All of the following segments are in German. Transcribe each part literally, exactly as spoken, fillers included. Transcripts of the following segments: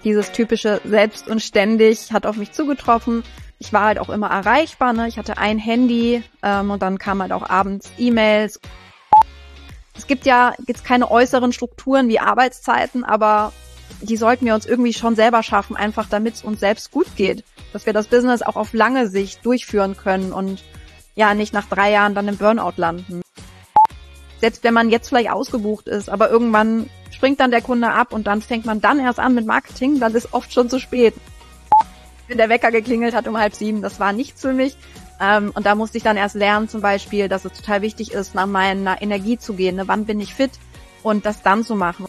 Dieses typische selbst und ständig hat auf mich zugetroffen. Ich war halt auch immer erreichbar, ne? Ich hatte ein Handy ähm, und dann kamen halt auch abends E-Mails. Es gibt ja jetzt keine äußeren Strukturen wie Arbeitszeiten, aber die sollten wir uns irgendwie schon selber schaffen, einfach damit es uns selbst gut geht. Dass wir das Business auch auf lange Sicht durchführen können und ja nicht nach drei Jahren dann im Burnout landen. Selbst wenn man jetzt vielleicht ausgebucht ist, aber irgendwann springt dann der Kunde ab und dann fängt man dann erst an mit Marketing, dann ist oft schon zu spät. Wenn der Wecker geklingelt hat um halb sieben, das war nichts für mich. Ähm, und da musste ich dann erst lernen zum Beispiel, dass es total wichtig ist, nach meiner Energie zu gehen. Ne? Wann bin ich fit? Und das dann zu machen.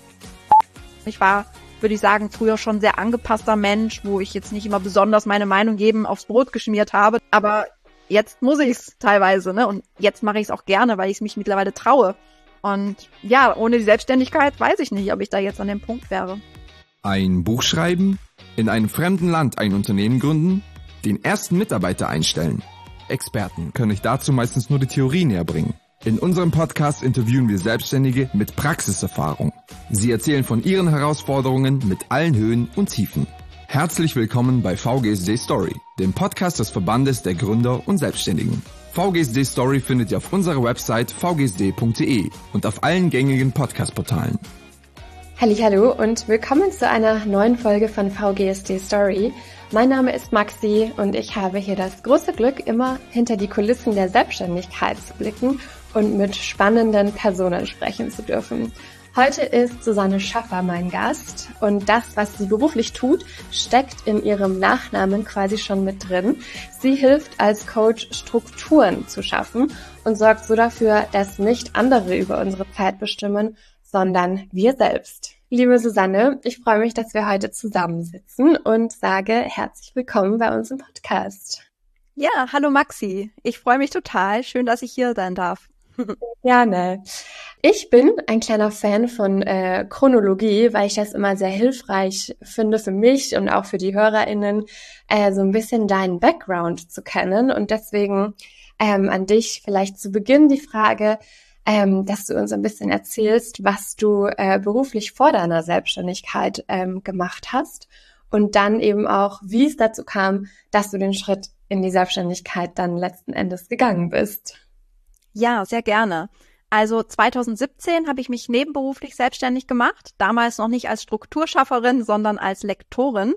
Ich war, würde ich sagen, früher schon sehr angepasster Mensch, wo ich jetzt nicht immer besonders meine Meinung jedem aufs Brot geschmiert habe. Aber jetzt muss ich es teilweise, ne? Und jetzt mache ich es auch gerne, weil ich es mich mittlerweile traue. Und ja, ohne die Selbstständigkeit weiß ich nicht, ob ich da jetzt an dem Punkt wäre. Ein Buch schreiben, in einem fremden Land ein Unternehmen gründen, den ersten Mitarbeiter einstellen. Experten können euch dazu meistens nur die Theorie näher bringen. In unserem Podcast interviewen wir Selbstständige mit Praxiserfahrung. Sie erzählen von ihren Herausforderungen mit allen Höhen und Tiefen. Herzlich willkommen bei V G S D Story, dem Podcast des Verbandes der Gründer und Selbstständigen. V G S D Story findet ihr auf unserer Website v g s d punkt d e und auf allen gängigen Podcast-Portalen. Hallihallo und willkommen zu einer neuen Folge von V G S D Story. Mein Name ist Maxi und ich habe hier das große Glück, immer hinter die Kulissen der Selbstständigkeit zu blicken und mit spannenden Personen sprechen zu dürfen. Heute ist Susanne Schaffer mein Gast und das, was sie beruflich tut, steckt in ihrem Nachnamen quasi schon mit drin. Sie hilft als Coach, Strukturen zu schaffen und sorgt so dafür, dass nicht andere über unsere Zeit bestimmen, sondern wir selbst. Liebe Susanne, ich freue mich, dass wir heute zusammensitzen und sage herzlich willkommen bei uns im Podcast. Ja, hallo Maxi. Ich freue mich total. Schön, dass ich hier sein darf. Gerne. Ich bin ein kleiner Fan von äh, Chronologie, weil ich das immer sehr hilfreich finde für mich und auch für die HörerInnen, äh, so ein bisschen deinen Background zu kennen. Und deswegen ähm, an dich vielleicht zu Beginn die Frage, ähm, dass du uns ein bisschen erzählst, was du äh, beruflich vor deiner Selbstständigkeit ähm, gemacht hast und dann eben auch, wie es dazu kam, dass du den Schritt in die Selbstständigkeit dann letzten Endes gegangen bist. Ja, sehr gerne. Also zweitausendsiebzehn habe ich mich nebenberuflich selbstständig gemacht, damals noch nicht als Strukturschafferin, sondern als Lektorin.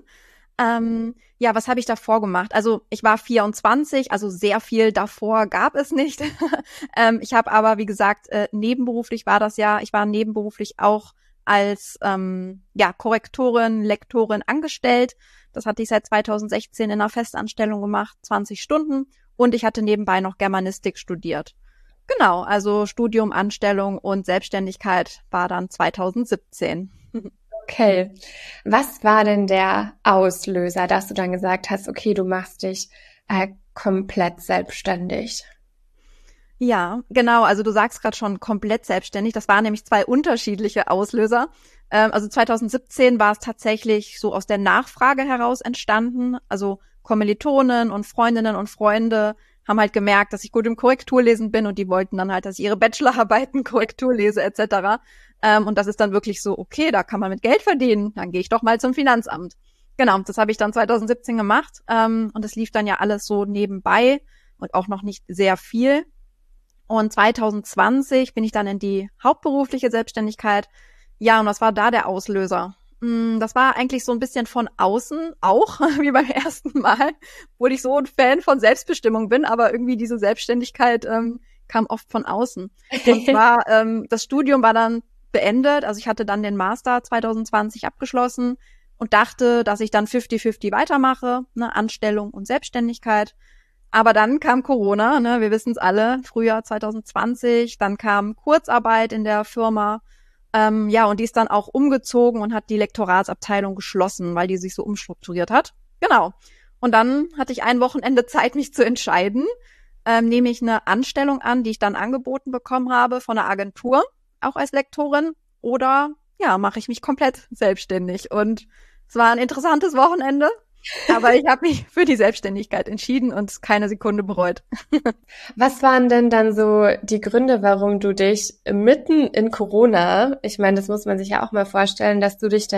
Ähm, ja, was habe ich davor gemacht? Also ich war vierundzwanzig, also sehr viel davor gab es nicht. ähm, ich habe aber, wie gesagt, äh, nebenberuflich war das ja, ich war nebenberuflich auch als ähm, ja Korrektorin, Lektorin angestellt. Das hatte ich seit zweitausendsechzehn in einer Festanstellung gemacht, zwanzig Stunden. Und ich hatte nebenbei noch Germanistik studiert. Genau, also Studium, Anstellung und Selbstständigkeit war dann zweitausendsiebzehn. Okay. Was war denn der Auslöser, dass du dann gesagt hast, okay, du machst dich äh, komplett selbstständig? Ja, genau. Also du sagst gerade schon komplett selbstständig. Das waren nämlich zwei unterschiedliche Auslöser. Ähm, also zweitausendsiebzehn war es tatsächlich so aus der Nachfrage heraus entstanden. Also Kommilitonen und Freundinnen und Freunde haben halt gemerkt, dass ich gut im Korrekturlesen bin und die wollten dann halt, dass ich ihre Bachelorarbeiten Korrektur lese et cetera. Ähm, und das ist dann wirklich so, okay, da kann man mit Geld verdienen, dann gehe ich doch mal zum Finanzamt. Genau, das habe ich dann zweitausendsiebzehn gemacht ähm, und es lief dann ja alles so nebenbei und auch noch nicht sehr viel. Und zweitausendzwanzig bin ich dann in die hauptberufliche Selbstständigkeit. Ja, und was war da der Auslöser? Das war eigentlich so ein bisschen von außen auch, wie beim ersten Mal, obwohl ich so ein Fan von Selbstbestimmung bin, aber irgendwie diese Selbstständigkeit ähm, kam oft von außen. Und zwar, ähm, das Studium war dann beendet, also ich hatte dann den Master zweitausendzwanzig abgeschlossen und dachte, dass ich dann fünfzig fünfzig weitermache, ne, Anstellung und Selbstständigkeit. Aber dann kam Corona, ne, wir wissen es alle, Frühjahr zweitausendzwanzig, dann kam Kurzarbeit in der Firma. Ähm, ja, und die ist dann auch umgezogen und hat die Lektoratsabteilung geschlossen, weil die sich so umstrukturiert hat. Genau. Und dann hatte ich ein Wochenende Zeit, mich zu entscheiden. Ähm, nehme ich eine Anstellung an, die ich dann angeboten bekommen habe von einer Agentur, auch als Lektorin, oder ja, mache ich mich komplett selbstständig. Und es war ein interessantes Wochenende, aber ich habe mich für die Selbstständigkeit entschieden und keine Sekunde bereut. Was waren denn dann so die Gründe, warum du dich mitten in Corona, ich meine, das muss man sich ja auch mal vorstellen, dass du dich dann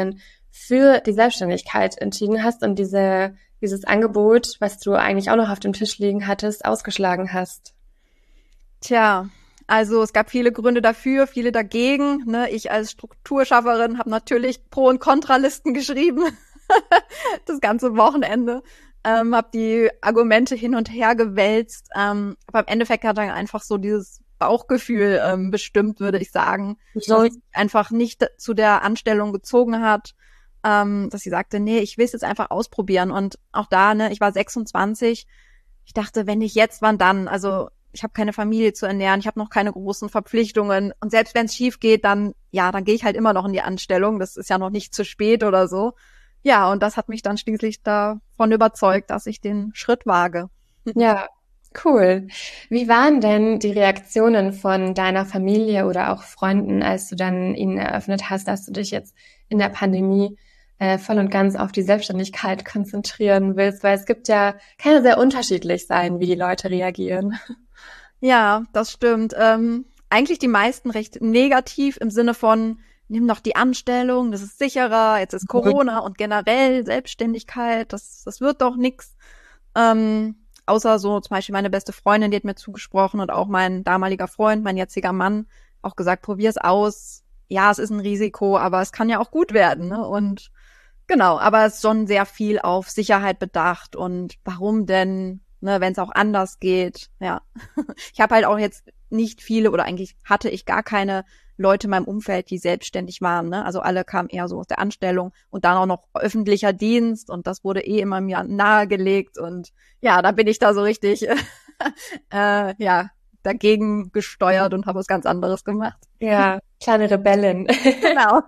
für die Selbstständigkeit entschieden hast und diese dieses Angebot, was du eigentlich auch noch auf dem Tisch liegen hattest, ausgeschlagen hast? Tja, also es gab viele Gründe dafür, viele dagegen. Ne? Ich als Strukturschafferin habe natürlich Pro- und Kontralisten geschrieben, das ganze Wochenende. Ähm, habe die Argumente hin und her gewälzt. Ähm, aber im Endeffekt hat dann einfach so dieses Bauchgefühl ähm, bestimmt, würde ich sagen, So. dass sie einfach nicht zu der Anstellung gezogen hat, ähm, dass sie sagte, nee, ich will es jetzt einfach ausprobieren. Und auch da, ne, ich war sechsundzwanzig. Ich dachte, wenn nicht jetzt, wann dann? Also ich habe keine Familie zu ernähren, ich habe noch keine großen Verpflichtungen. Und selbst wenn es schief geht, dann, ja, dann gehe ich halt immer noch in die Anstellung. Das ist ja noch nicht zu spät oder so. Ja, und das hat mich dann schließlich davon überzeugt, dass ich den Schritt wage. Ja, cool. Wie waren denn die Reaktionen von deiner Familie oder auch Freunden, als du dann ihnen eröffnet hast, dass du dich jetzt in der Pandemie äh, voll und ganz auf die Selbstständigkeit konzentrieren willst? Weil es gibt ja, kann ja sehr unterschiedlich sein, wie die Leute reagieren. Ja, das stimmt. Ähm, eigentlich die meisten recht negativ im Sinne von, nimm doch die Anstellung, das ist sicherer, jetzt ist Corona und generell Selbstständigkeit, das, das wird doch nix. Ähm, außer so zum Beispiel meine beste Freundin, die hat mir zugesprochen und auch mein damaliger Freund, mein jetziger Mann, auch gesagt, probier's aus. Ja, es ist ein Risiko, aber es kann ja auch gut werden, ne? Und genau, aber es ist schon sehr viel auf Sicherheit bedacht und warum denn, ne, wenn es auch anders geht. Ja, ich habe halt auch jetzt nicht viele oder eigentlich hatte ich gar keine Leute in meinem Umfeld, die selbstständig waren. Ne? Also alle kamen eher so aus der Anstellung und dann auch noch öffentlicher Dienst und das wurde eh immer mir nahegelegt und ja, da bin ich da so richtig äh, ja dagegen gesteuert und habe was ganz anderes gemacht. Ja, kleine Rebellin. Genau.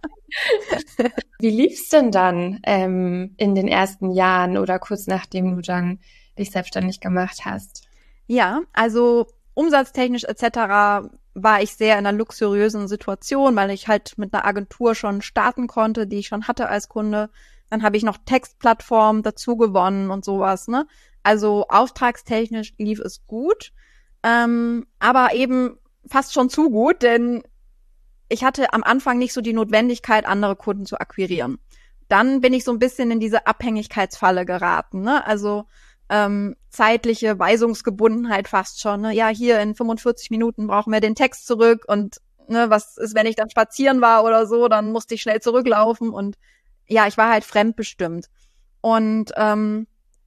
Wie lief's denn dann ähm, in den ersten Jahren oder kurz nachdem du dann dich selbstständig gemacht hast? Ja, also umsatztechnisch et cetera war ich sehr in einer luxuriösen Situation, weil ich halt mit einer Agentur schon starten konnte, die ich schon hatte als Kunde. Dann habe ich noch Textplattformen dazu gewonnen und sowas, ne? Also auftragstechnisch lief es gut, ähm, aber eben fast schon zu gut, denn ich hatte am Anfang nicht so die Notwendigkeit, andere Kunden zu akquirieren. Dann bin ich so ein bisschen in diese Abhängigkeitsfalle geraten, ne? Also ähm, zeitliche Weisungsgebundenheit fast schon. Ne? Ja, hier in fünfundvierzig Minuten brauchen wir den Text zurück und ne, was ist, wenn ich dann spazieren war oder so, dann musste ich schnell zurücklaufen und ja, ich war halt fremdbestimmt. Und ähm,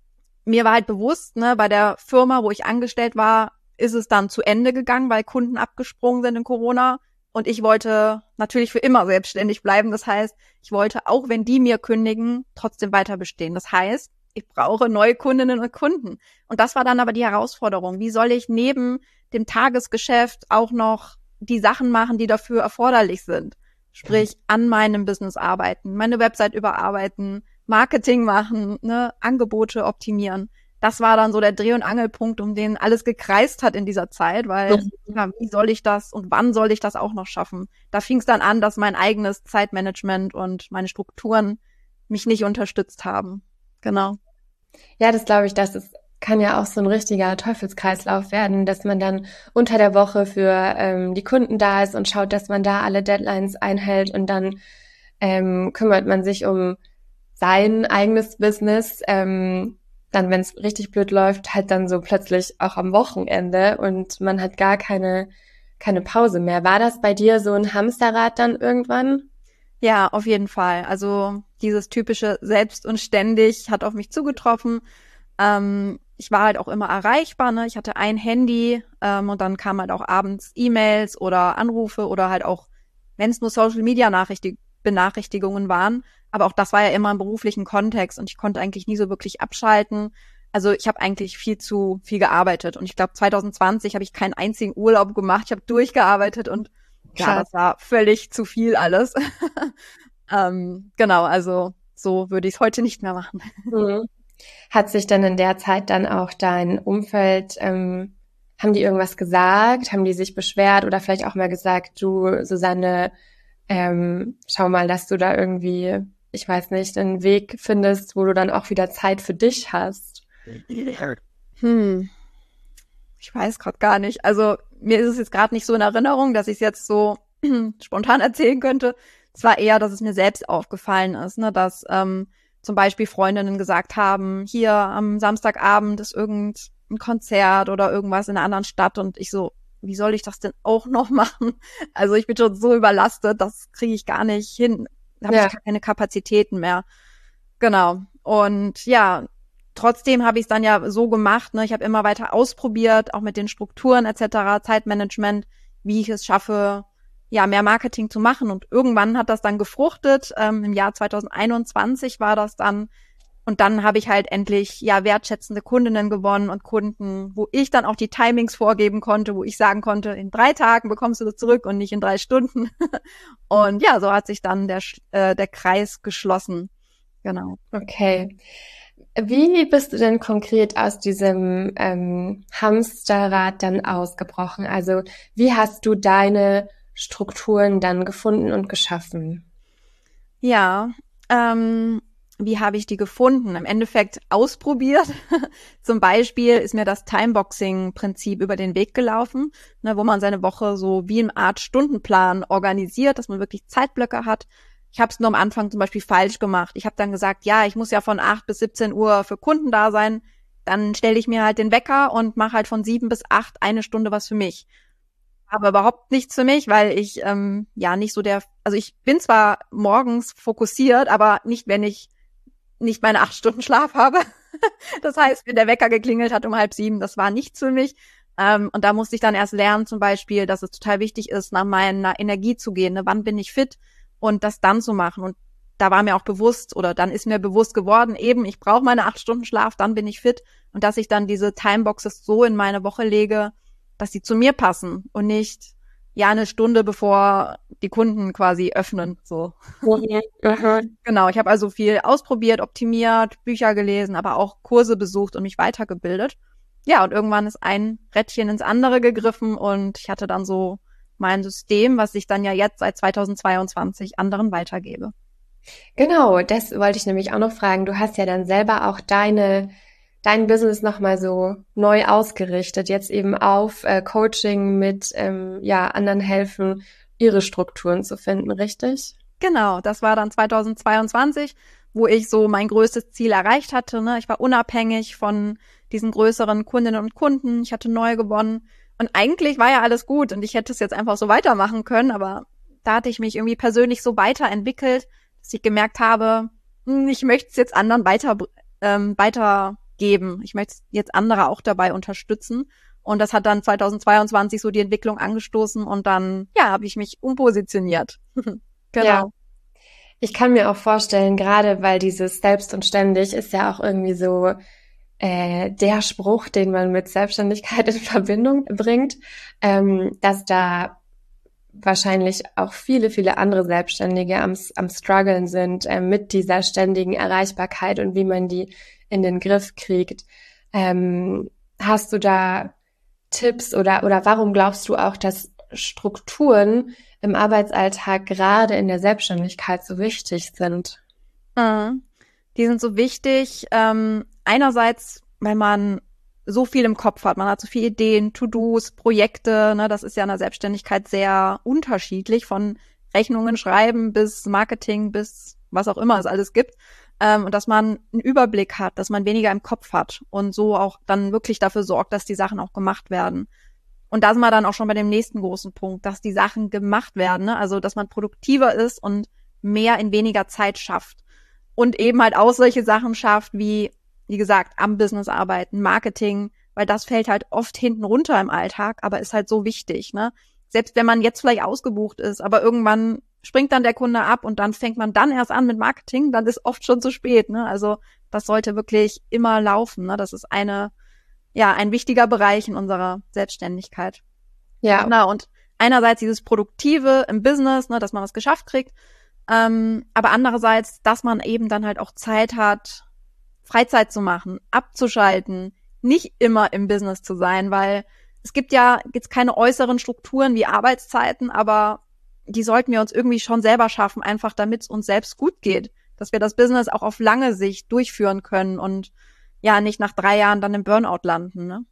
mir war halt bewusst, ne, bei der Firma, wo ich angestellt war, ist es dann zu Ende gegangen, weil Kunden abgesprungen sind in Corona. Und ich wollte natürlich für immer selbstständig bleiben. Das heißt, ich wollte, auch wenn die mir kündigen, trotzdem weiter bestehen. Das heißt, ich brauche neue Kundinnen und Kunden. Und das war dann aber die Herausforderung. Wie soll ich neben dem Tagesgeschäft auch noch die Sachen machen, die dafür erforderlich sind? Sprich, an meinem Business arbeiten, meine Website überarbeiten, Marketing machen, ne, Angebote optimieren. Das war dann so der Dreh- und Angelpunkt, um den alles gekreist hat in dieser Zeit, weil ja, wie soll ich das und wann soll ich das auch noch schaffen? Da fing es dann an, dass mein eigenes Zeitmanagement und meine Strukturen mich nicht unterstützt haben. Genau. Ja, das glaube ich, das ist, kann ja auch so ein richtiger Teufelskreislauf werden, dass man dann unter der Woche für ähm, die Kunden da ist und schaut, dass man da alle Deadlines einhält und dann ähm, kümmert man sich um sein eigenes Business, ähm, dann, wenn es richtig blöd läuft, halt dann so plötzlich auch am Wochenende und man hat gar keine, keine Pause mehr. War das bei dir so ein Hamsterrad dann irgendwann? Ja, auf jeden Fall. Also dieses typische selbst und ständig hat auf mich zugetroffen. Ähm, ich war halt auch immer erreichbar, ne? Ich hatte ein Handy ähm, und dann kamen halt auch abends E-Mails oder Anrufe oder halt auch, wenn es nur Social-Media-Benachrichtigungen waren. Aber auch das war ja immer im beruflichen Kontext und ich konnte eigentlich nie so wirklich abschalten. Also ich habe eigentlich viel zu viel gearbeitet und ich glaube zwanzig zwanzig habe ich keinen einzigen Urlaub gemacht. Ich habe durchgearbeitet und ja, das war völlig zu viel alles. ähm, genau, also so würde ich es heute nicht mehr machen. Mhm. Hat sich denn in der Zeit dann auch dein Umfeld, ähm, haben die irgendwas gesagt? Haben die sich beschwert oder vielleicht auch mal gesagt, du, Susanne, ähm, schau mal, dass du da irgendwie, ich weiß nicht, einen Weg findest, wo du dann auch wieder Zeit für dich hast? Hm. Ich weiß gerade gar nicht. Also mir ist es jetzt gerade nicht so in Erinnerung, dass ich es jetzt so spontan erzählen könnte. Es war eher, dass es mir selbst aufgefallen ist, ne, dass ähm, zum Beispiel Freundinnen gesagt haben, hier am Samstagabend ist irgendein Konzert oder irgendwas in einer anderen Stadt und ich so, wie soll ich das denn auch noch machen? Also ich bin schon so überlastet, das kriege ich gar nicht hin. Da habe Ja. ich gar keine Kapazitäten mehr. Genau. Und ja, trotzdem habe ich es dann ja so gemacht, ne? Ich habe immer weiter ausprobiert, auch mit den Strukturen et cetera, Zeitmanagement, wie ich es schaffe, ja, mehr Marketing zu machen. Und irgendwann hat das dann gefruchtet. Ähm, im Jahr zwanzig einundzwanzig war das dann. Und dann habe ich halt endlich ja wertschätzende Kundinnen gewonnen und Kunden, wo ich dann auch die Timings vorgeben konnte, wo ich sagen konnte, in drei Tagen bekommst du das zurück und nicht in drei Stunden. Und ja, so hat sich dann der äh, der Kreis geschlossen. Genau. Okay. Wie bist du denn konkret aus diesem ähm, Hamsterrad dann ausgebrochen? Also wie hast du deine Strukturen dann gefunden und geschaffen? Ja, ähm, wie habe ich die gefunden? Im Endeffekt ausprobiert. Zum Beispiel ist mir das Timeboxing-Prinzip über den Weg gelaufen, ne, wo man seine Woche so wie eine Art Stundenplan organisiert, dass man wirklich Zeitblöcke hat. Ich habe es nur am Anfang zum Beispiel falsch gemacht. Ich habe dann gesagt, ja, ich muss ja von acht bis siebzehn Uhr für Kunden da sein. Dann stelle ich mir halt den Wecker und mache halt von sieben bis acht eine Stunde was für mich. Aber überhaupt nichts für mich, weil ich ähm, ja nicht so der, also ich bin zwar morgens fokussiert, aber nicht, wenn ich nicht meine acht Stunden Schlaf habe. Das heißt, wenn der Wecker geklingelt hat um halb sieben, das war nichts für mich. Ähm, und da musste ich dann erst lernen, zum Beispiel, dass es total wichtig ist, nach meiner Energie zu gehen. Ne? Wann bin ich fit? Und das dann zu machen. Und da war mir auch bewusst, oder dann ist mir bewusst geworden, eben, ich brauche meine acht Stunden Schlaf, dann bin ich fit. Und dass ich dann diese Timeboxes so in meine Woche lege, dass sie zu mir passen und nicht ja eine Stunde bevor die Kunden quasi öffnen. So. Mhm. Genau, ich habe also viel ausprobiert, optimiert, Bücher gelesen, aber auch Kurse besucht und mich weitergebildet. Ja, und irgendwann ist ein Rädchen ins andere gegriffen und ich hatte dann so mein System, was ich dann ja jetzt seit zweitausendzweiundzwanzig anderen weitergebe. Genau, das wollte ich nämlich auch noch fragen. Du hast ja dann selber auch deine dein Business nochmal so neu ausgerichtet, jetzt eben auf äh, Coaching mit ähm, ja anderen helfen, ihre Strukturen zu finden, richtig? Genau, das war dann zweitausendzweiundzwanzig, wo ich so mein größtes Ziel erreicht hatte. Ne? Ich war unabhängig von diesen größeren Kundinnen und Kunden. Ich hatte neu gewonnen. Und eigentlich war ja alles gut und ich hätte es jetzt einfach so weitermachen können, aber da hatte ich mich irgendwie persönlich so weiterentwickelt, dass ich gemerkt habe, ich möchte es jetzt anderen weiter ähm, weitergeben. Ich möchte jetzt andere auch dabei unterstützen. Und das hat dann zweitausendzweiundzwanzig so die Entwicklung angestoßen und dann, ja, habe ich mich umpositioniert. Genau. Ja. Ich kann mir auch vorstellen, gerade weil dieses Selbst und Ständig ist ja auch irgendwie so äh, der Spruch, den man mit Selbstständigkeit in Verbindung bringt, ähm, dass da wahrscheinlich auch viele, viele andere Selbstständige am, am struggeln sind äh, mit dieser ständigen Erreichbarkeit und wie man die in den Griff kriegt. Ähm, hast du da Tipps oder, oder warum glaubst du auch, dass Strukturen im Arbeitsalltag gerade in der Selbstständigkeit so wichtig sind? Mhm. Die sind so wichtig. Ähm, einerseits, weil man so viel im Kopf hat. Man hat so viele Ideen, To-Dos, Projekte. Ne, das ist ja in der Selbstständigkeit sehr unterschiedlich, von Rechnungen schreiben bis Marketing bis was auch immer es alles gibt. Ähm, und dass man einen Überblick hat, dass man weniger im Kopf hat und so auch dann wirklich dafür sorgt, dass die Sachen auch gemacht werden. Und da sind wir dann auch schon bei dem nächsten großen Punkt, dass die Sachen gemacht werden. Ne? Also, dass man produktiver ist und mehr in weniger Zeit schafft. Und eben halt auch solche Sachen schafft, wie, wie gesagt, am Business arbeiten, Marketing, weil das fällt halt oft hinten runter im Alltag, aber ist halt so wichtig, ne? Selbst wenn man jetzt vielleicht ausgebucht ist, aber irgendwann springt dann der Kunde ab und dann fängt man dann erst an mit Marketing, dann ist oft schon zu spät, ne? Also, das sollte wirklich immer laufen, ne? Das ist eine, ja, ein wichtiger Bereich in unserer Selbstständigkeit. Ja. Genau. Und einerseits dieses Produktive im Business, ne, dass man das geschafft kriegt, Ähm, aber andererseits, dass man eben dann halt auch Zeit hat, Freizeit zu machen, abzuschalten, nicht immer im Business zu sein, weil es gibt ja jetzt keine äußeren Strukturen wie Arbeitszeiten, aber die sollten wir uns irgendwie schon selber schaffen, einfach damit es uns selbst gut geht, dass wir das Business auch auf lange Sicht durchführen können und ja, nicht nach drei Jahren dann im Burnout landen, ne?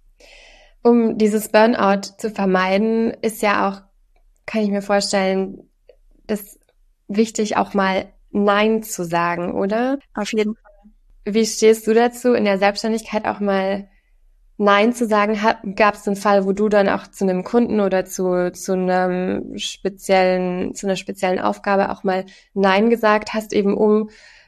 Um dieses Burnout zu vermeiden, ist ja auch, kann ich mir vorstellen, das wichtig, auch mal Nein zu sagen, oder? Auf jeden Fall. Wie stehst du dazu, in der Selbstständigkeit auch mal Nein zu sagen? Gab es einen Fall, wo du dann auch zu einem Kunden oder zu, zu einem speziellen, zu einer speziellen Aufgabe auch mal Nein gesagt hast, eben um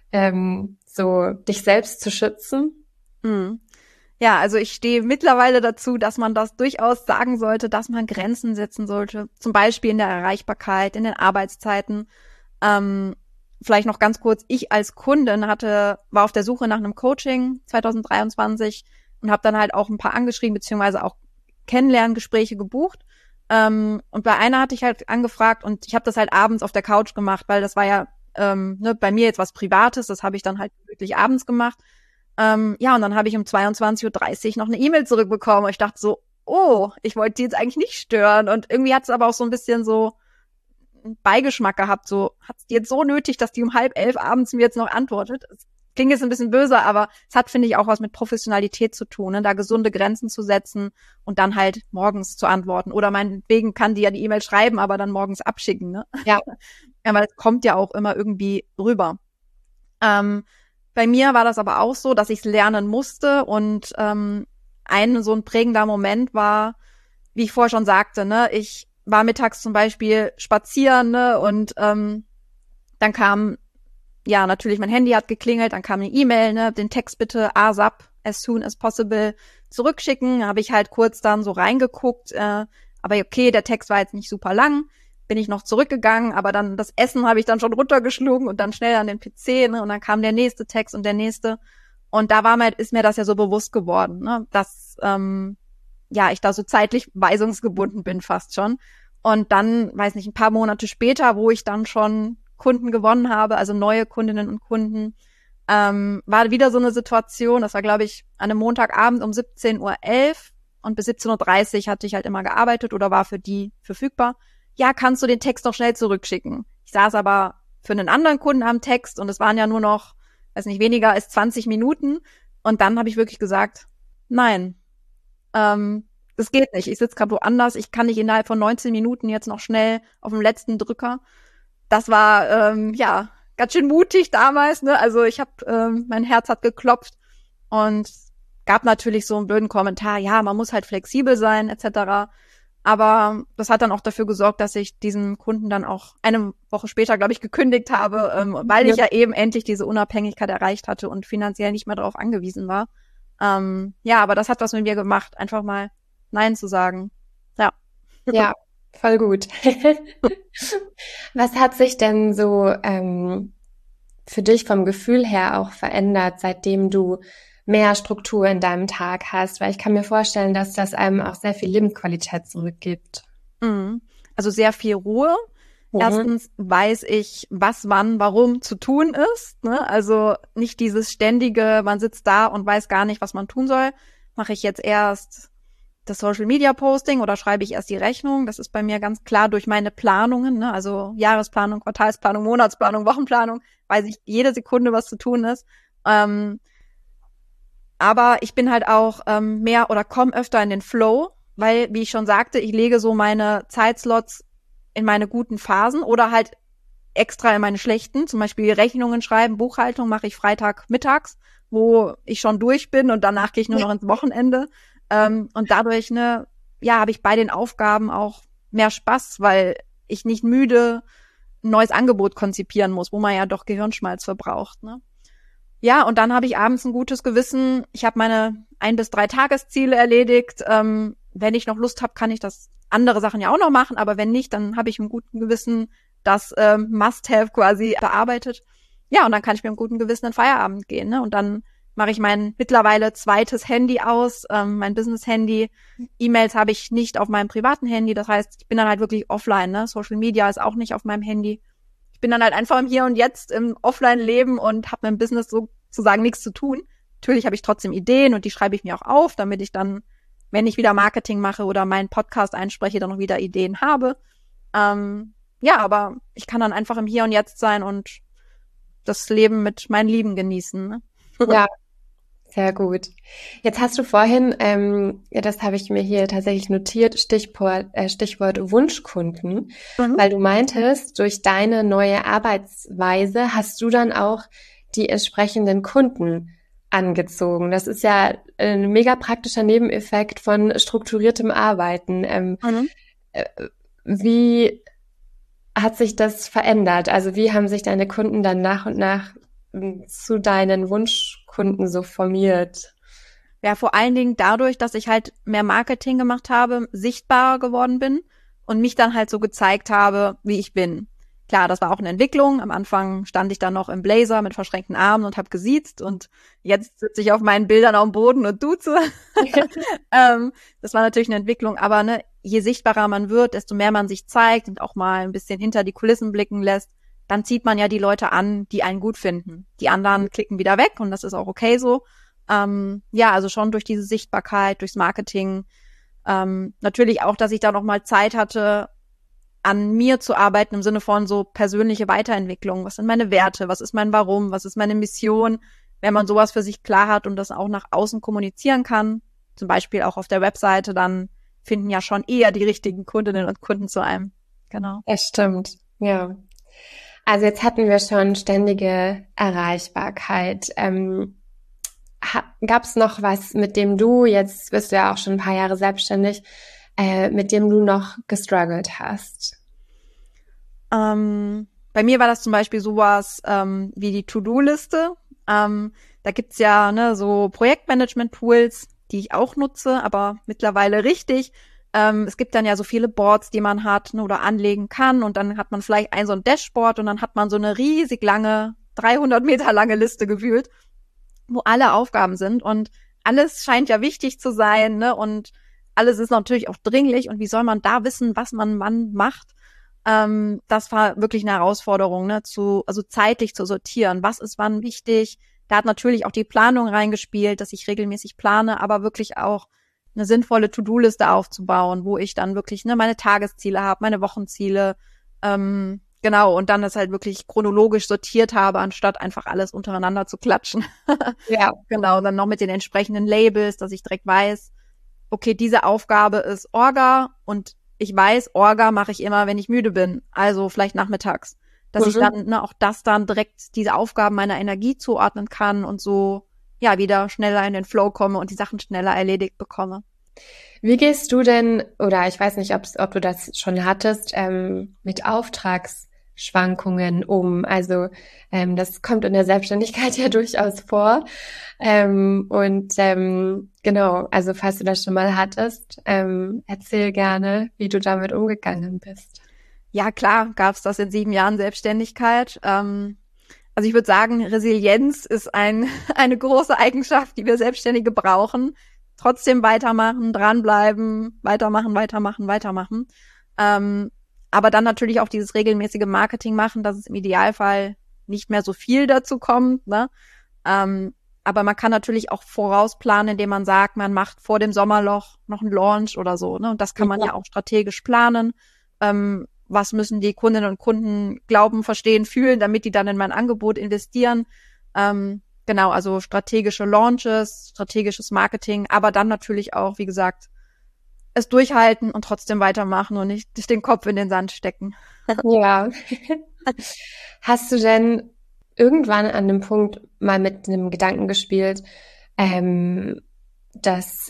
ähm, so dich selbst zu schützen? Mhm. Ja, also ich stehe mittlerweile dazu, dass man das durchaus sagen sollte, dass man Grenzen setzen sollte. Zum Beispiel in der Erreichbarkeit, in den Arbeitszeiten. Ähm, vielleicht noch ganz kurz, ich als Kundin hatte, war auf der Suche nach einem Coaching zwanzig dreiundzwanzig und habe dann halt auch ein paar angeschrieben, beziehungsweise auch Kennenlerngespräche gebucht. Ähm, und bei einer hatte ich halt angefragt und ich habe das halt abends auf der Couch gemacht, weil das war ja ähm, ne, bei mir jetzt was Privates, das habe ich dann halt wirklich abends gemacht. Ähm, ja, und dann habe ich um zweiundzwanzig Uhr dreißig noch eine E-Mail zurückbekommen. Und ich dachte so, oh, ich wollte die jetzt eigentlich nicht stören. Und irgendwie hat es aber auch so ein bisschen so einen Beigeschmack gehabt. So, hat es die jetzt so nötig, dass die um halb elf abends mir jetzt noch antwortet? Es klingt jetzt ein bisschen böse, aber es hat, finde ich, auch was mit Professionalität zu tun, ne? Da gesunde Grenzen zu setzen und dann halt morgens zu antworten. Oder meinetwegen kann die ja die E-Mail schreiben, aber dann morgens abschicken, ne? Ja. Ja, weil es kommt ja auch immer irgendwie rüber. Ähm, Bei mir war das aber auch so, dass ich es lernen musste und ähm, ein so ein prägender Moment war, wie ich vorher schon sagte, ne, ich war mittags zum Beispiel spazieren, ne, und ähm, dann kam, ja, natürlich mein Handy hat geklingelt, dann kam eine E-Mail, ne, den Text bitte ASAP, as soon as possible, zurückschicken, habe ich halt kurz dann so reingeguckt, äh, aber okay, der Text war jetzt nicht super lang, bin ich noch zurückgegangen, aber dann das Essen habe ich dann schon runtergeschlungen und dann schnell an den P C, ne, und dann kam der nächste Text und der nächste. Und da war mir, ist mir das ja so bewusst geworden, ne, dass ähm, ja ich da so zeitlich weisungsgebunden bin fast schon. Und dann, weiß nicht, ein paar Monate später, wo ich dann schon Kunden gewonnen habe, also neue Kundinnen und Kunden, ähm, war wieder so eine Situation, das war, glaube ich, an einem Montagabend um siebzehn Uhr elf und bis siebzehn Uhr dreißig hatte ich halt immer gearbeitet oder war für die verfügbar. Ja, kannst du den Text noch schnell zurückschicken? Ich saß aber für einen anderen Kunden am Text und es waren ja nur noch, weiß nicht, weniger als zwanzig Minuten. Und dann habe ich wirklich gesagt, nein, ähm, das geht nicht. Ich sitze gerade woanders. Ich kann nicht innerhalb von neunzehn Minuten jetzt noch schnell auf dem letzten Drücker. Das war, ähm, ja, ganz schön mutig damals, ne? Also ich habe, ähm, mein Herz hat geklopft und gab natürlich so einen blöden Kommentar, ja, man muss halt flexibel sein, et cetera. Aber das hat dann auch dafür gesorgt, dass ich diesen Kunden dann auch eine Woche später, glaube ich, gekündigt habe, ähm, weil ich ja eben endlich diese Unabhängigkeit erreicht hatte und finanziell nicht mehr darauf angewiesen war. Ähm, ja, aber das hat was mit mir gemacht, einfach mal Nein zu sagen. Ja. Ja, voll gut. Was hat sich denn so ähm, für dich vom Gefühl her auch verändert, seitdem du mehr Struktur in deinem Tag hast? Weil ich kann mir vorstellen, dass das einem auch sehr viel Lebensqualität zurückgibt. Mhm. Also sehr viel Ruhe. Mhm. Erstens weiß ich, was, wann, warum zu tun ist, ne? Also nicht dieses ständige, man sitzt da und weiß gar nicht, was man tun soll. Mache ich jetzt erst das Social Media Posting oder schreibe ich erst die Rechnung? Das ist bei mir ganz klar durch meine Planungen, ne? Also Jahresplanung, Quartalsplanung, Monatsplanung, Wochenplanung, weiß ich jede Sekunde, was zu tun ist. Ähm, aber ich bin halt auch ähm, mehr oder komme öfter in den Flow, weil, wie ich schon sagte, ich lege so meine Zeitslots in meine guten Phasen oder halt extra in meine schlechten. Zum Beispiel Rechnungen schreiben, Buchhaltung mache ich Freitag mittags, wo ich schon durch bin und danach gehe ich nur noch ins Wochenende. Ähm, und dadurch, ne, ja, habe ich bei den Aufgaben auch mehr Spaß, weil ich nicht müde ein neues Angebot konzipieren muss, wo man ja doch Gehirnschmalz verbraucht, ne? Ja, und dann habe ich abends ein gutes Gewissen. Ich habe meine ein bis drei Tagesziele erledigt. Ähm, wenn ich noch Lust habe, kann ich das andere Sachen ja auch noch machen. Aber wenn nicht, dann habe ich im guten Gewissen das ähm, Must-Have quasi bearbeitet. Ja, und dann kann ich mit einem guten Gewissen in Feierabend gehen, ne? Und dann mache ich mein mittlerweile zweites Handy aus, ähm, mein Business-Handy. E-Mails habe ich nicht auf meinem privaten Handy. Das heißt, ich bin dann halt wirklich offline, ne? Social Media ist auch nicht auf meinem Handy. Ich bin dann halt einfach im Hier und Jetzt im Offline-Leben und habe mit dem Business sozusagen nichts zu tun. Natürlich habe ich trotzdem Ideen und die schreibe ich mir auch auf, damit ich dann, wenn ich wieder Marketing mache oder meinen Podcast einspreche, dann noch wieder Ideen habe. Ähm, ja, aber ich kann dann einfach im Hier und Jetzt sein und das Leben mit meinen Lieben genießen. Ne? Ja, Sehr gut. Jetzt hast du vorhin, ähm, ja, das habe ich mir hier tatsächlich notiert, Stichwort, äh, Stichwort Wunschkunden, Mhm. weil du meintest, durch deine neue Arbeitsweise hast du dann auch die entsprechenden Kunden angezogen. Das ist ja ein mega praktischer Nebeneffekt von strukturiertem Arbeiten. Ähm, Mhm. äh, wie hat sich das verändert? Also wie haben sich deine Kunden dann nach und nach m, zu deinen Wunschkunden so formiert? Ja, vor allen Dingen dadurch, dass ich halt mehr Marketing gemacht habe, sichtbarer geworden bin und mich dann halt so gezeigt habe, wie ich bin. Klar, das war auch eine Entwicklung. Am Anfang stand ich dann noch im Blazer mit verschränkten Armen und habe gesiezt und jetzt sitze ich auf meinen Bildern auf dem Boden und duze. ähm, das war natürlich eine Entwicklung, aber ne, je sichtbarer man wird, desto mehr man sich zeigt und auch mal ein bisschen hinter die Kulissen blicken lässt, dann zieht man ja die Leute an, die einen gut finden. Die anderen klicken wieder weg und das ist auch okay so. Ähm, ja, also schon durch diese Sichtbarkeit, durchs Marketing. Ähm, natürlich auch, dass ich da noch mal Zeit hatte, an mir zu arbeiten im Sinne von so persönliche Weiterentwicklung. Was sind meine Werte? Was ist mein Warum? Was ist meine Mission? Wenn man sowas für sich klar hat und das auch nach außen kommunizieren kann, zum Beispiel auch auf der Webseite, dann finden ja schon eher die richtigen Kundinnen und Kunden zu einem. Genau. Das stimmt, ja. Also jetzt hatten wir schon ständige Erreichbarkeit. Ähm, Gab es noch was, mit dem du, jetzt bist du ja auch schon ein paar Jahre selbstständig, äh, mit dem du noch gestruggelt hast? Ähm, bei mir war das zum Beispiel sowas ähm, wie die To-Do-Liste. Ähm, da gibt's ja ne, so Projektmanagement-Tools, die ich auch nutze, aber mittlerweile richtig. Ähm, es gibt dann ja so viele Boards, die man hat ne, oder anlegen kann und dann hat man vielleicht ein so ein Dashboard und dann hat man so eine riesig lange, dreihundert Meter lange Liste gefühlt, wo alle Aufgaben sind und alles scheint ja wichtig zu sein, ne? Und alles ist natürlich auch dringlich und wie soll man da wissen, was man wann macht? Ähm, das war wirklich eine Herausforderung, ne? Zu, also zeitlich zu sortieren, was ist wann wichtig. Da hat natürlich auch die Planung reingespielt, dass ich regelmäßig plane, aber wirklich auch eine sinnvolle To-Do-Liste aufzubauen, wo ich dann wirklich ne meine Tagesziele habe, meine Wochenziele, ähm, genau, und dann das halt wirklich chronologisch sortiert habe, anstatt einfach alles untereinander zu klatschen. Ja. Genau, dann noch mit den entsprechenden Labels, dass ich direkt weiß, okay, diese Aufgabe ist Orga und ich weiß, Orga mache ich immer, wenn ich müde bin, also vielleicht nachmittags. Dass Mhm. ich dann ne, auch das dann direkt diese Aufgaben meiner Energie zuordnen kann und so ja wieder schneller in den Flow komme und die Sachen schneller erledigt bekomme. Wie gehst du denn, oder ich weiß nicht, ob, ob du das schon hattest, ähm, mit Auftragsschwankungen um? Also ähm, das kommt in der Selbstständigkeit ja durchaus vor. Ähm, und ähm, genau, also falls du das schon mal hattest, ähm, erzähl gerne, wie du damit umgegangen bist. Ja, klar, gab's das in sieben Jahren Selbstständigkeit. Ähm, also ich würde sagen, Resilienz ist ein, eine große Eigenschaft, die wir Selbstständige brauchen. Trotzdem weitermachen, dranbleiben, weitermachen, weitermachen, weitermachen. Ähm, aber dann natürlich auch dieses regelmäßige Marketing machen, dass es im Idealfall nicht mehr so viel dazu kommt. Ne? Ähm, aber man kann natürlich auch vorausplanen, indem man sagt, man macht vor dem Sommerloch noch einen Launch oder so. Ne? Und das kann man ja, ja auch strategisch planen. Ähm, was müssen die Kundinnen und Kunden glauben, verstehen, fühlen, damit die dann in mein Angebot investieren. Ähm, genau, also strategische Launches, strategisches Marketing, aber dann natürlich auch, wie gesagt, es durchhalten und trotzdem weitermachen und nicht den Kopf in den Sand stecken. Ja. Hast du denn irgendwann an dem Punkt mal mit einem Gedanken gespielt, ähm, das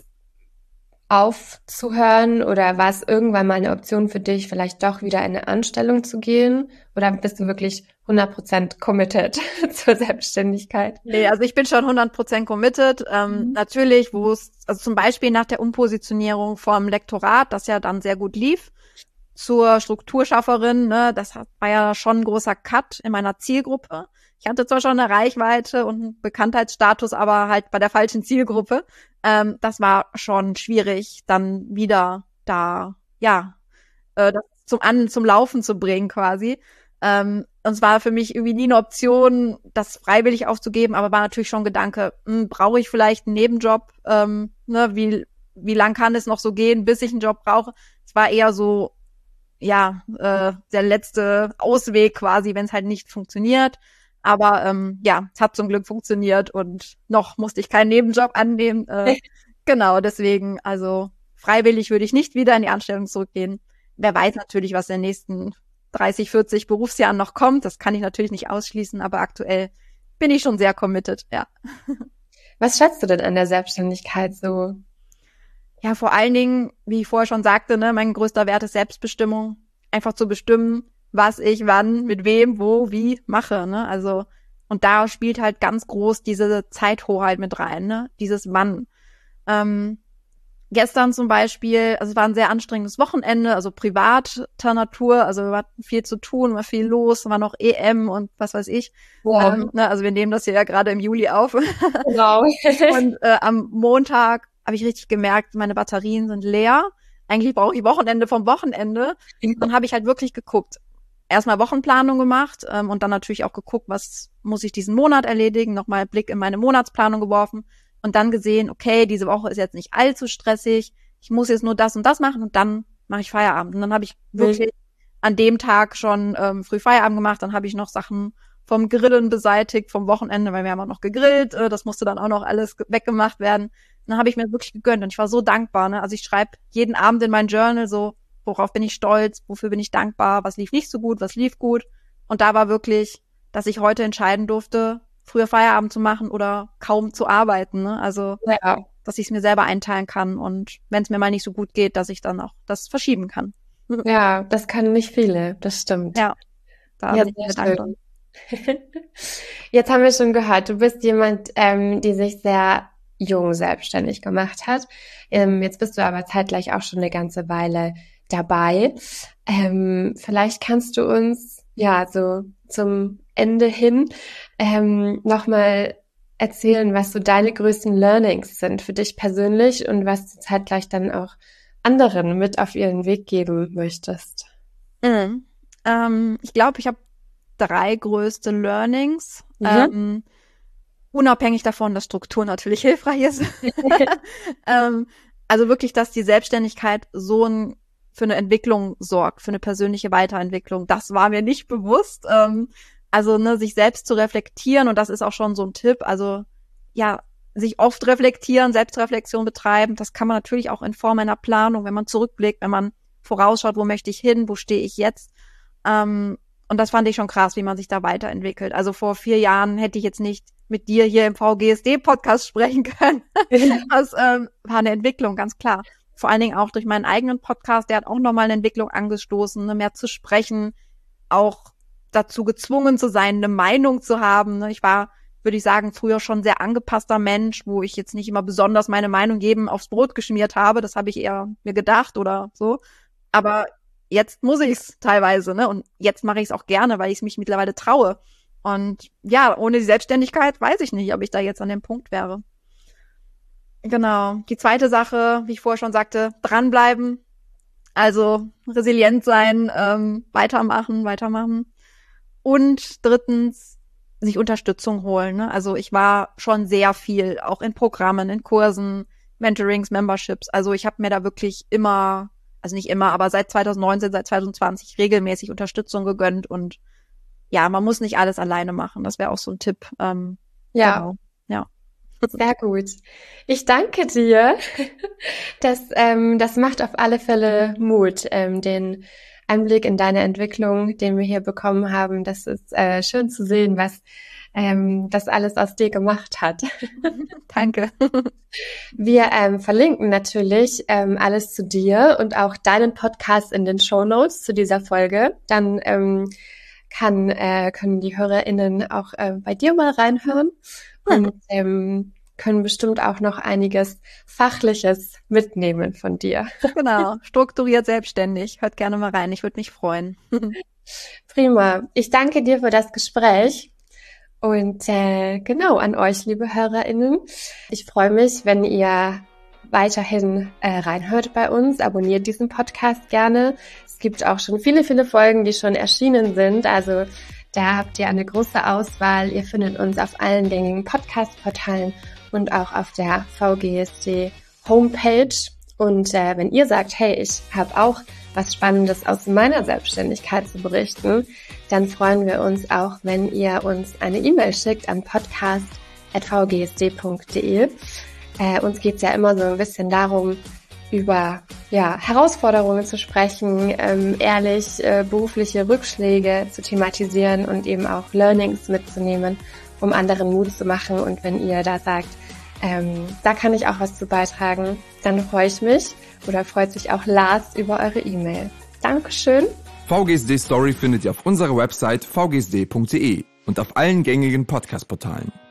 aufzuhören, oder war es irgendwann mal eine Option für dich, vielleicht doch wieder in eine Anstellung zu gehen, oder bist du wirklich hundert Prozent committed zur Selbstständigkeit? Nee, also ich bin schon hundert Prozent committed. Ähm, Mhm. Natürlich, wo es, also zum Beispiel nach der Umpositionierung vom Lektorat, das ja dann sehr gut lief, zur Strukturschafferin, ne, das war ja schon ein großer Cut in meiner Zielgruppe. Ich hatte zwar schon eine Reichweite und einen Bekanntheitsstatus, aber halt bei der falschen Zielgruppe. Ähm, das war schon schwierig, dann wieder da, ja, äh, das zum An, zum Laufen zu bringen quasi. Ähm, und es war für mich irgendwie nie eine Option, das freiwillig aufzugeben, aber war natürlich schon ein Gedanke, hm, brauche ich vielleicht einen Nebenjob? Ähm, ne, wie, wie lang kann es noch so gehen, bis ich einen Job brauche? Es war eher so, ja, äh, der letzte Ausweg quasi, wenn es halt nicht funktioniert. Aber ähm, ja, es hat zum Glück funktioniert und noch musste ich keinen Nebenjob annehmen. Äh, genau, deswegen, also freiwillig würde ich nicht wieder in die Anstellung zurückgehen. Wer weiß natürlich, was in den nächsten dreißig, vierzig Berufsjahren noch kommt. Das kann ich natürlich nicht ausschließen, aber aktuell bin ich schon sehr committed, ja. Was schätzt du denn an der Selbstständigkeit so? Ja, vor allen Dingen, wie ich vorher schon sagte, ne, mein größter Wert ist Selbstbestimmung. Einfach zu bestimmen, was ich wann, mit wem, wo, wie mache, ne? Also, und da spielt halt ganz groß diese Zeithoheit mit rein, ne? Dieses Wann. Ähm, gestern zum Beispiel, also es war ein sehr anstrengendes Wochenende, also privater Natur, also war viel zu tun, war viel los, war noch E M und was weiß ich. Wow. Ähm, ne, also wir nehmen das hier ja gerade im Juli auf. Genau. Und äh, am Montag habe ich richtig gemerkt, meine Batterien sind leer. Eigentlich brauche ich Wochenende vom Wochenende. Dann habe ich halt wirklich geguckt. Erstmal Wochenplanung gemacht ähm, und dann natürlich auch geguckt, was muss ich diesen Monat erledigen. Nochmal Blick in meine Monatsplanung geworfen und dann gesehen, okay, diese Woche ist jetzt nicht allzu stressig. Ich muss jetzt nur das und das machen und dann mache ich Feierabend. Und dann habe ich wirklich an dem Tag schon ähm, früh Feierabend gemacht. Dann habe ich noch Sachen vom Grillen beseitigt, vom Wochenende, weil wir haben auch noch gegrillt. Äh, das musste dann auch noch alles weggemacht werden. Dann habe ich mir wirklich gegönnt und ich war so dankbar. Ne? Also ich schreibe jeden Abend in mein Journal so, worauf bin ich stolz, wofür bin ich dankbar, was lief nicht so gut, was lief gut. Und da war wirklich, dass ich heute entscheiden durfte, früher Feierabend zu machen oder kaum zu arbeiten. Ne? Also, ja. Dass ich es mir selber einteilen kann und wenn es mir mal nicht so gut geht, dass ich dann auch das verschieben kann. Ja, das können nicht viele, das stimmt. Ja, da ja, bin ich mir dankbar. Jetzt haben wir schon gehört, du bist jemand, ähm, die sich sehr jung selbstständig gemacht hat. Ähm, jetzt bist du aber zeitgleich auch schon eine ganze Weile dabei. Ähm, vielleicht kannst du uns ja so zum Ende hin ähm, nochmal erzählen, was so deine größten Learnings sind für dich persönlich und was du zeitgleich dann auch anderen mit auf ihren Weg geben möchtest. Mhm. Ähm, ich glaube, ich habe drei größte Learnings. Mhm. Ähm, unabhängig davon, dass Struktur natürlich hilfreich ist. ähm, also wirklich, dass die Selbstständigkeit so ein, für eine Entwicklung sorgt, für eine persönliche Weiterentwicklung. Das war mir nicht bewusst. Ähm, also ne, sich selbst zu reflektieren und das ist auch schon so ein Tipp. Also ja, sich oft reflektieren, Selbstreflexion betreiben. Das kann man natürlich auch in Form einer Planung, wenn man zurückblickt, wenn man vorausschaut, wo möchte ich hin, wo stehe ich jetzt. Ähm, und das fand ich schon krass, wie man sich da weiterentwickelt. Also vor vier Jahren hätte ich jetzt nicht mit dir hier im V G S D-Podcast sprechen können. Das ähm, war eine Entwicklung, ganz klar. Vor allen Dingen auch durch meinen eigenen Podcast, der hat auch nochmal eine Entwicklung angestoßen, ne, mehr zu sprechen, auch dazu gezwungen zu sein, eine Meinung zu haben. Ne. Ich war, würde ich sagen, früher schon sehr angepasster Mensch, wo ich jetzt nicht immer besonders meine Meinung jedem aufs Brot geschmiert habe. Das habe ich eher mir gedacht oder so. Aber jetzt muss ich es teilweise, ne? Und jetzt mache ich es auch gerne, weil ich es mich mittlerweile traue. Und ja, ohne die Selbstständigkeit weiß ich nicht, ob ich da jetzt an dem Punkt wäre. Genau. Die zweite Sache, wie ich vorher schon sagte, dranbleiben. Also resilient sein, ähm, weitermachen, weitermachen. Und drittens, sich Unterstützung holen. Ne? Also ich war schon sehr viel, auch in Programmen, in Kursen, Mentorings, Memberships. Also ich habe mir da wirklich immer, also nicht immer, aber seit zwanzig neunzehn, seit zwanzig zwanzig regelmäßig Unterstützung gegönnt und ja, man muss nicht alles alleine machen. Das wäre auch so ein Tipp. Ähm, ja. Genau. Ja. Sehr gut. Ich danke dir. Das, ähm, das macht auf alle Fälle Mut, ähm, den Einblick in deine Entwicklung, den wir hier bekommen haben. Das ist äh, schön zu sehen, was ähm, das alles aus dir gemacht hat. Danke. Wir ähm, verlinken natürlich ähm, alles zu dir und auch deinen Podcast in den Shownotes zu dieser Folge. Dann ähm, kann, äh, können die HörerInnen auch äh, bei dir mal reinhören und ähm, können bestimmt auch noch einiges Fachliches mitnehmen von dir. Genau, strukturiert selbstständig. Hört gerne mal rein, ich würde mich freuen. Prima. Ich danke dir für das Gespräch und äh, genau an euch, liebe HörerInnen. Ich freue mich, wenn ihr weiterhin äh, reinhört bei uns. Abonniert diesen Podcast gerne. Es gibt auch schon viele, viele Folgen, die schon erschienen sind. Also da habt ihr eine große Auswahl. Ihr findet uns auf allen gängigen Podcast-Portalen und auch auf der V G S D Homepage. Und äh, wenn ihr sagt, hey, ich habe auch was Spannendes aus meiner Selbstständigkeit zu berichten, dann freuen wir uns auch, wenn ihr uns eine E-Mail schickt an podcast at v g s d punkt d e. Äh, uns geht's ja immer so ein bisschen darum, über ja, Herausforderungen zu sprechen, ähm, ehrlich äh, berufliche Rückschläge zu thematisieren und eben auch Learnings mitzunehmen, um anderen Mut zu machen. Und wenn ihr da sagt, ähm, da kann ich auch was zu beitragen, dann freue ich mich oder freut sich auch Lars über eure E-Mail. Dankeschön. V G S D Story findet ihr auf unserer Website v g s d punkt d e und auf allen gängigen Podcast-Portalen.